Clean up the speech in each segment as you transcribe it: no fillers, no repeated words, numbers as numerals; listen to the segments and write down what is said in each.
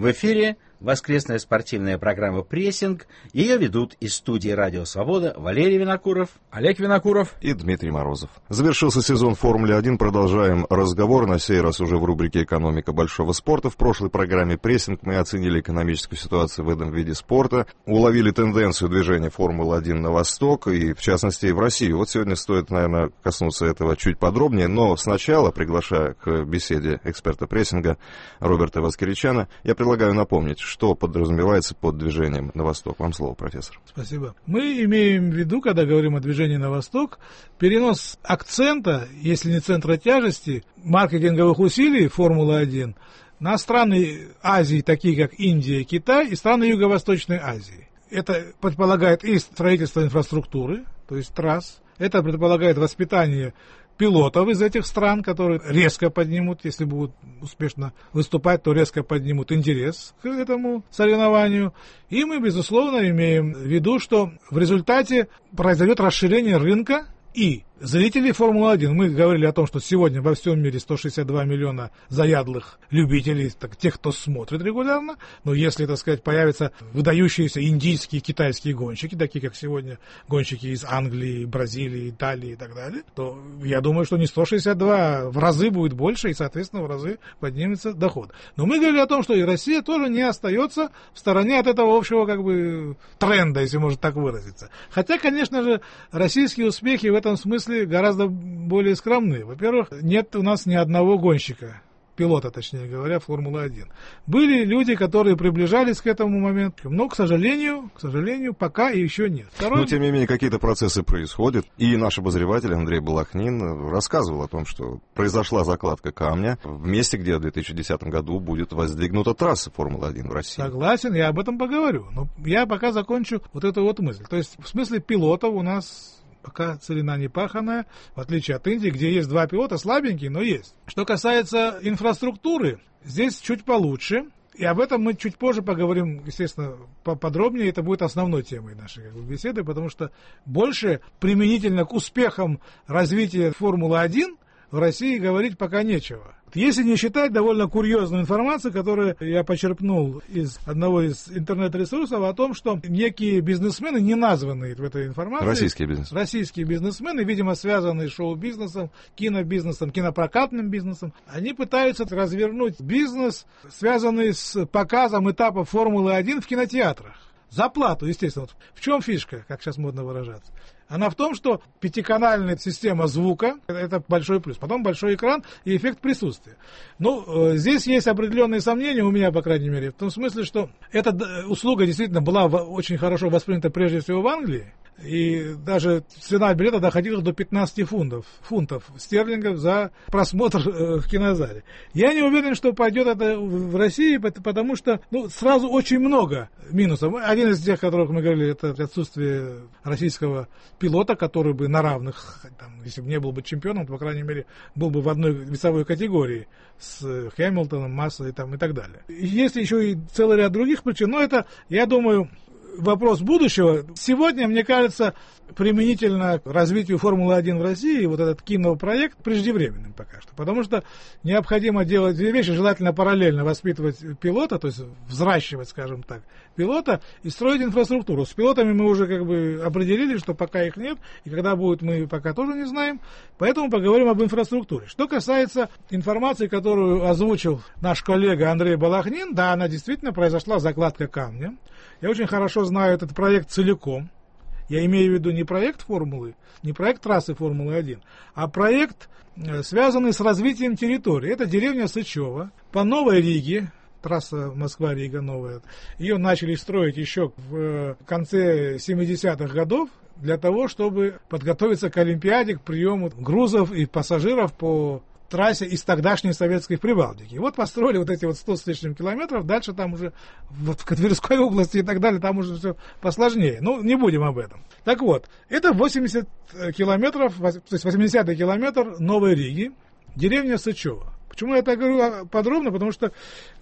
В эфире воскресная спортивная программа «Прессинг». Ее ведут из студии «Радио Свобода» Валерий Винокуров, Олег Винокуров и Дмитрий Морозов. Завершился сезон Формулы-1. Продолжаем разговор. На сей раз уже в рубрике «Экономика большого спорта». В прошлой программе «Прессинг» мы оценили экономическую ситуацию в этом виде спорта, уловили тенденцию движения Формулы-1 на восток и, в частности, в Россию. Вот сегодня стоит, наверное, коснуться этого чуть подробнее, но сначала, приглашая к беседе эксперта прессинга Роберта Воскеричана, я предлагаю напомнить, что подразумевается под движением на восток. Вам слово, профессор. Спасибо. Мы имеем в виду, когда говорим о движении на восток, перенос акцента, если не центра тяжести, маркетинговых усилий Формулы-1 на страны Азии, такие как Индия и Китай, и страны Юго-Восточной Азии. Это предполагает и строительство инфраструктуры, то есть трасс, это предполагает воспитание пилотов из этих стран, которые резко поднимут, если будут успешно выступать, то резко поднимут интерес к этому соревнованию. И мы, безусловно, имеем в виду, что в результате произойдет расширение рынка и зрителей Формулы-1. Мы говорили о том, что сегодня во всем мире 162 миллиона заядлых любителей, тех, кто смотрит регулярно. Но если, так сказать, появятся выдающиеся индийские, китайские гонщики, такие как сегодня гонщики из Англии, Бразилии, Италии и так далее, то я думаю, что не 162, а в разы будет больше, и, соответственно, в разы поднимется доход. Но мы говорили о том, что и Россия тоже не остается в стороне от этого общего тренда, если можно так выразиться. Хотя, конечно же, российские успехи в этом смысле гораздо более скромные. Во-первых, нет у нас ни одного гонщика, пилота, точнее говоря, Формулы-1. Были люди, которые приближались к этому моменту, но, к сожалению, пока еще нет. Но, тем не менее, какие-то процессы происходят. И наш обозреватель Андрей Балахнин рассказывал о том, что произошла закладка камня в месте, где в 2010 году будет воздвигнута трасса Формулы-1 в России. Согласен, я об этом поговорю. Но я пока закончу вот эту вот мысль. То есть, в смысле пилотов у нас пока целина не паханая, в отличие от Индии, где есть два пилота, слабенькие, но есть. Что касается инфраструктуры, здесь чуть получше. И об этом мы чуть позже поговорим, естественно, поподробнее. Это будет основной темой нашей беседы, потому что больше применительно к успехам развития Формулы-1 в России говорить пока нечего. Если не считать довольно курьезную информацию, которую я почерпнул из одного из интернет-ресурсов, о том, что некие бизнесмены, не названные в этой информации, российские бизнесмены, видимо, связанные с шоу-бизнесом, кинобизнесом, кинопрокатным бизнесом, они пытаются развернуть бизнес, связанный с показом этапа Формулы-1 в кинотеатрах. За плату, естественно. Вот в чем фишка, как сейчас модно выражаться? Она в том, что пятиканальная система звука – это большой плюс. Потом большой экран и эффект присутствия. Здесь есть определенные сомнения, у меня, по крайней мере, в том смысле, что эта услуга действительно была очень хорошо воспринята прежде всего в Англии. И даже цена билета доходила до 15 фунтов стерлингов за просмотр в кинозале. Я не уверен, что пойдет это в России, потому что сразу очень много минусов. Один из тех, о которых мы говорили, это отсутствие российского пилота, который бы на равных, если бы не был бы чемпионом, то, по крайней мере, был бы в одной весовой категории с Хэмилтоном, Массой и так далее. Есть еще и целый ряд других причин, но это, я думаю, вопрос будущего. Сегодня, мне кажется, применительно к развитию Формулы-1 в России, вот этот кинопроект преждевременным пока что. Потому что необходимо делать две вещи, желательно параллельно воспитывать пилота, то есть взращивать, скажем так, пилота и строить инфраструктуру. С пилотами мы уже определили, что пока их нет, и когда будет, мы пока тоже не знаем. Поэтому поговорим об инфраструктуре. Что касается информации, которую озвучил наш коллега Андрей Балахнин, да, она действительно произошла, закладка камня. Я очень хорошо знаю этот проект целиком. Я имею в виду не проект формулы, не проект трассы Формулы-1, а проект, связанный с развитием территории. Это деревня Сычево по Новой Риге, трасса Москва-Рига новая. Ее начали строить еще в конце 70-х годов для того, чтобы подготовиться к Олимпиаде, к приему грузов и пассажиров по трассе из тогдашней советской Прибалтики. И вот построили вот эти 100 с лишним километров, дальше там уже в Тверской области и так далее, там уже все посложнее. Не будем об этом. Так вот, это 80 километров, то есть 80-й километр Новой Риги, деревня Сычево. Почему я так говорю подробно? Потому что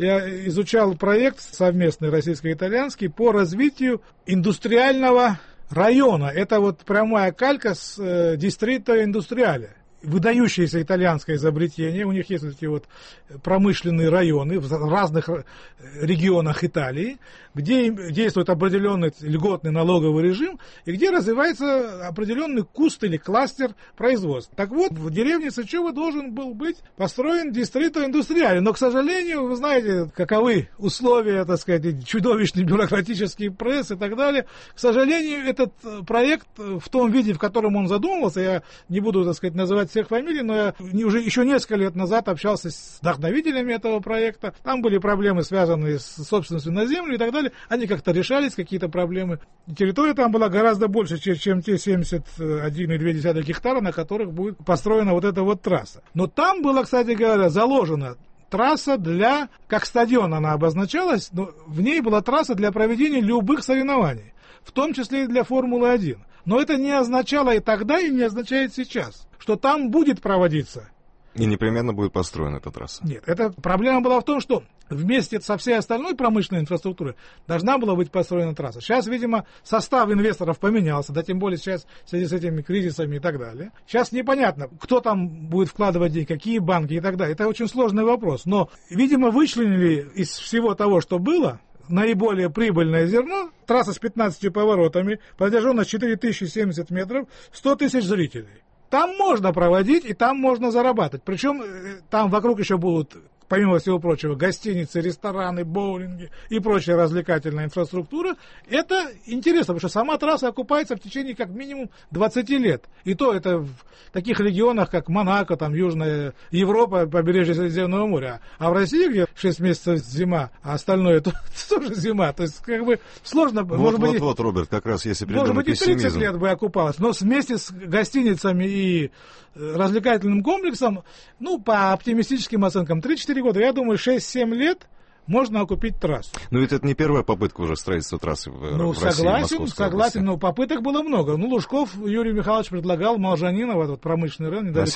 я изучал проект совместный российско-итальянский по развитию индустриального района. Это прямая калька с Дистрито Индустриале. выдающееся итальянское изобретение. У них есть вот эти вот промышленные районы в разных регионах Италии, где действует определенный льготный налоговый режим и где развивается определенный куст или кластер производства. Так вот, в деревне Сычево должен был быть построен дистрито индустриаль. Но, к сожалению, вы знаете, каковы условия, так сказать, чудовищный бюрократический пресс и так далее. К сожалению, этот проект в том виде, в котором он задумывался, я не буду, так сказать, называть всех фамилий, но я уже еще несколько лет назад общался с вдохновителями этого проекта. Там были проблемы, связанные с собственностью на землю и так далее. Они как-то решались, какие-то проблемы. Территория там была гораздо больше, чем те 71,2 гектара, на которых будет построена вот эта вот трасса. Но там была, кстати говоря, заложена трасса для, как стадион она обозначалась, но в ней была трасса для проведения любых соревнований, в том числе и для Формулы-1. Но это не означало и тогда, и не означает сейчас, что там будет проводиться. И непременно будет построена эта трасса. Нет, эта проблема была в том, что вместе со всей остальной промышленной инфраструктурой должна была быть построена трасса. Сейчас, видимо, состав инвесторов поменялся, да тем более сейчас в связи с этими кризисами и так далее. Сейчас непонятно, кто там будет вкладывать деньги, какие банки и так далее. Это очень сложный вопрос. Но, видимо, вычленили из всего того, что было, наиболее прибыльное зерно, трасса с 15 поворотами, протяженность 4070 метров, 100 тысяч зрителей. Там можно проводить и там можно зарабатывать. Причем там вокруг еще будут, помимо всего прочего, гостиницы, рестораны, боулинги и прочая развлекательная инфраструктура. Это интересно, потому что сама трасса окупается в течение как минимум 20 лет. И то это в таких регионах, как Монако, там Южная Европа, побережье Средиземного моря. А в России, где 6 месяцев зима, а остальное тоже зима. То есть, как бы сложно... Вот, Роберт, как раз если перейдем на пессимизм. Может быть, и 30 лет бы окупалось. Но вместе с гостиницами и развлекательным комплексом, ну, по оптимистическим оценкам, 3-4 года, я думаю, 6-7 лет можно окупить трассу. Но ведь это не первая попытка уже строительства трассы в России. Согласен, но попыток было много. Ну, Лужков Юрий Михайлович предлагал Молжаниново, вот промышленный район. На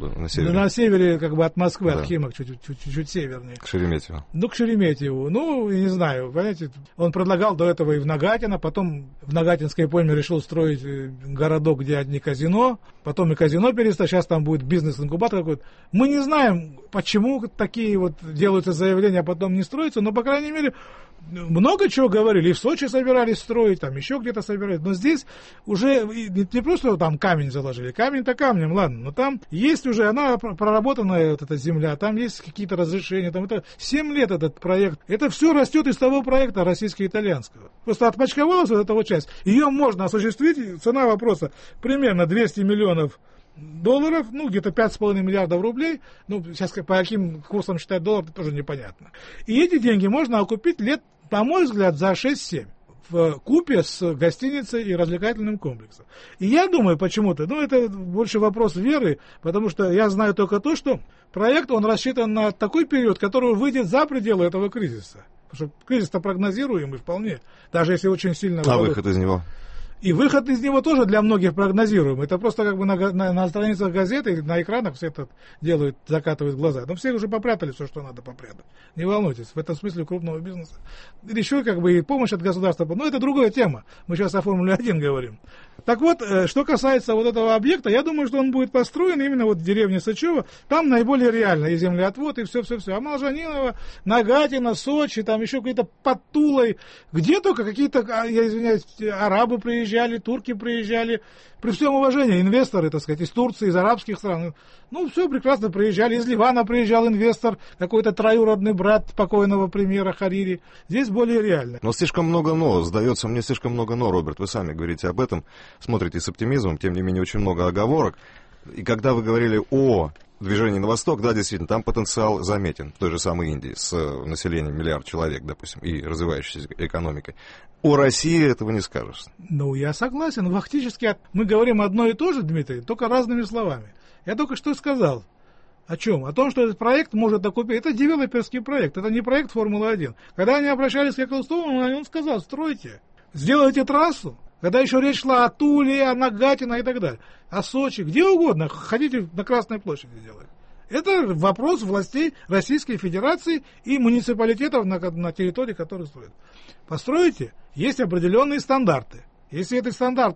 севере, как бы от Москвы, да. От Химок, чуть севернее. К Шереметьеву. Ну, к Шереметьеву. Ну, не знаю, понимаете, он предлагал до этого и в Нагатино, потом в Нагатинской пойме решил строить городок, где одни казино, потом и казино перестал, сейчас там будет бизнес-инкубатор какой-то. Мы не знаем, почему такие вот делаются заявления, а потом не строятся, но, по крайней мере, много чего говорили. И в Сочи собирались строить, там еще где-то собирались. Но здесь уже не просто там камень заложили. Камень-то камнем, ладно. Но там есть уже, она проработанная, вот эта земля, там есть какие-то разрешения. Там это 7 лет этот проект. Это все растет из того проекта российско-итальянского. Просто отпочковалась вот эта вот часть. Ее можно осуществить. Цена вопроса примерно 200 миллионов долларов, ну, где-то 5,5 миллиардов рублей. Ну, сейчас по каким курсам считать доллар, это тоже непонятно. И эти деньги можно окупить лет, на мой взгляд, за 6-7 в купе с гостиницей и развлекательным комплексом. И я думаю почему-то, ну, это больше вопрос веры, потому что я знаю только то, что проект, он рассчитан на такой период, который выйдет за пределы этого кризиса. Потому что кризис-то прогнозируемый вполне, даже если очень сильно... А выход из него? И выход из него тоже для многих прогнозируем. Это просто как бы на страницах газеты, на экранах все это делают, закатывают глаза. Но все уже попрятали все, что надо попрятать. Не волнуйтесь, в этом смысле крупного бизнеса. Еще как бы и помощь от государства. Но это другая тема. Мы сейчас о Формуле-1 говорим. Так вот, что касается вот этого объекта, я думаю, что он будет построен именно вот в деревне Сычево. Там наиболее реально и землеотвод, и все-все-все. А Молжаниново, Нагатино, Сочи, там еще какие-то под Тулой. Где только какие-то, я извиняюсь, арабы приезжали, турки приезжали. При всем уважении, инвесторы, так сказать, из Турции, из арабских стран. Ну, все прекрасно приезжали. Из Ливана приезжал инвестор, какой-то троюродный брат покойного премьера Харири. Здесь более реально. Но слишком много «но». Сдается мне слишком много «но», Роберт. Вы сами говорите об этом, смотрите с оптимизмом. Тем не менее, очень много оговорок. И когда вы говорили о движении на восток, да, действительно, там потенциал заметен. В той же самой Индии с населением 1 миллиард человек, допустим, и развивающейся экономикой. О России этого не скажешь. Ну, я согласен. Фактически мы говорим одно и то же, Дмитрий, только разными словами. Я только что сказал. О чем? О том, что этот проект может окупить. Это девелоперский проект, это не проект Формулы-1. Когда они обращались к Эклстоуну, он сказал: стройте, сделайте трассу. Когда еще речь шла о Туле, о Нагатино и так далее. О Сочи, где угодно, хотите на Красной площади делать. Это вопрос властей Российской Федерации и муниципалитетов на территории, которые строят. Постройте, есть определенные стандарты. Если эти стандарты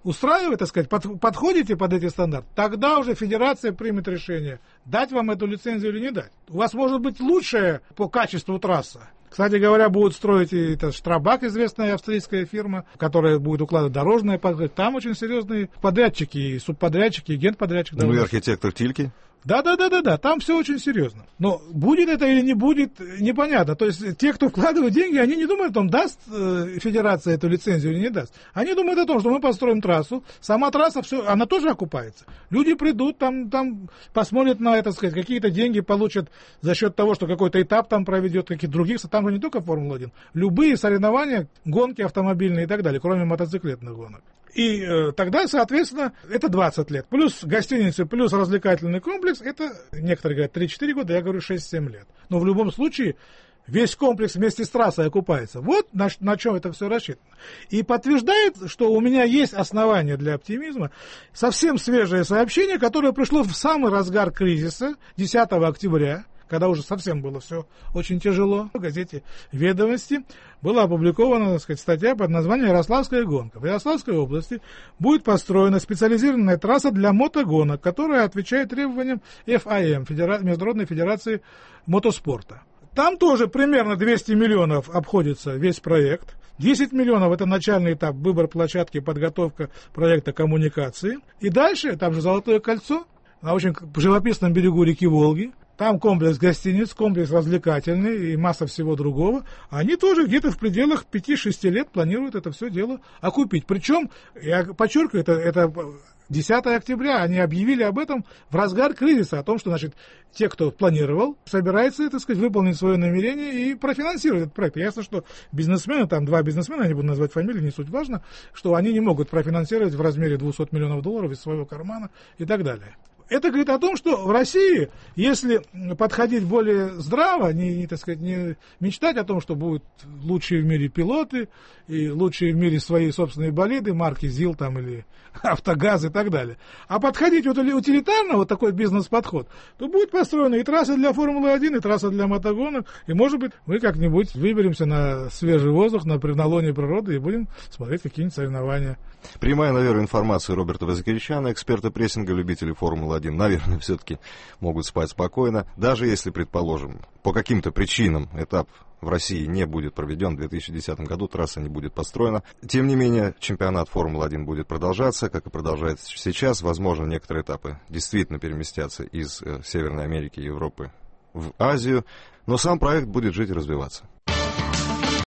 устраивает, так сказать, подходите под эти стандарты, тогда уже федерация примет решение, дать вам эту лицензию или не дать. У вас может быть лучшая по качеству трасса. Кстати говоря, будут строить это Штрабак, известная австрийская фирма, которая будет укладывать дорожное покрытие. Там очень серьезные подрядчики, и субподрядчики, и генподрядчик. Ну и архитектор Тильки? Да, там все очень серьезно. Но будет это или не будет, непонятно. То есть те, кто вкладывает деньги, они не думают о том, даст федерация эту лицензию или не даст. Они думают о том, что мы построим трассу, сама трасса, все, она тоже окупается. Люди придут, там посмотрят на это, сказать, какие-то деньги получат за счет того, что какой-то этап там проведет, какие-то других, там же не только Формула-1, любые соревнования, гонки автомобильные и так далее, кроме мотоциклетных гонок. И тогда, соответственно, это 20 лет. Плюс гостиницы, плюс развлекательный комплекс, это, некоторые говорят, 3-4 года, я говорю 6-7 лет. Но в любом случае, весь комплекс вместе с трассой окупается. Вот на чем это все рассчитано. И подтверждает, что у меня есть основания для оптимизма, совсем свежее сообщение, которое пришло в самый разгар кризиса, 10 октября, когда уже совсем было все очень тяжело, в газете «Ведомости» была опубликована, так сказать, статья под названием «Ярославская гонка». В Ярославской области будет построена специализированная трасса для мотогонок, которая отвечает требованиям FIM, Международной федерации мотоспорта. Там тоже примерно 200 миллионов обходится весь проект. 10 миллионов – это начальный этап, выбор площадки, подготовка проекта коммуникации. И дальше, там же Золотое кольцо, на очень живописном берегу реки Волги. Там комплекс гостиниц, комплекс развлекательный и масса всего другого. Они тоже где-то в пределах 5-6 лет планируют это все дело окупить. Причем, я подчеркиваю, это 10 октября, они объявили об этом в разгар кризиса, о том, что, значит, те, кто планировал, собирается, так сказать, выполнить свое намерение и профинансировать этот проект. Ясно, что бизнесмены, там 2 бизнесмена, я не буду называть фамилии, не суть важно, что они не могут профинансировать в размере $200 миллионов из своего кармана и так далее. Это говорит о том, что в России, если подходить более здраво, так сказать, не мечтать о том, что будут лучшие в мире пилоты и лучшие в мире свои собственные болиды, марки ЗИЛ там, или Автогаз и так далее, а подходить утилитарно, вот такой бизнес-подход, то будет построена и трасса для Формулы-1, и трасса для мотогонок, и, может быть, мы как-нибудь выберемся на свежий воздух, на лоне природы и будем смотреть какие-нибудь соревнования. Прямая, наверное, информация Роберта Вазыкевичана, эксперта прессинга, любителей Формулы-1, наверное, все-таки могут спать спокойно, даже если, предположим, по каким-то причинам этап в России не будет проведен в 2010 году, трасса не будет построена. Тем не менее, чемпионат Формулы-1 будет продолжаться, как и продолжается сейчас. Возможно, некоторые этапы действительно переместятся из Северной Америки и Европы в Азию, но сам проект будет жить и развиваться.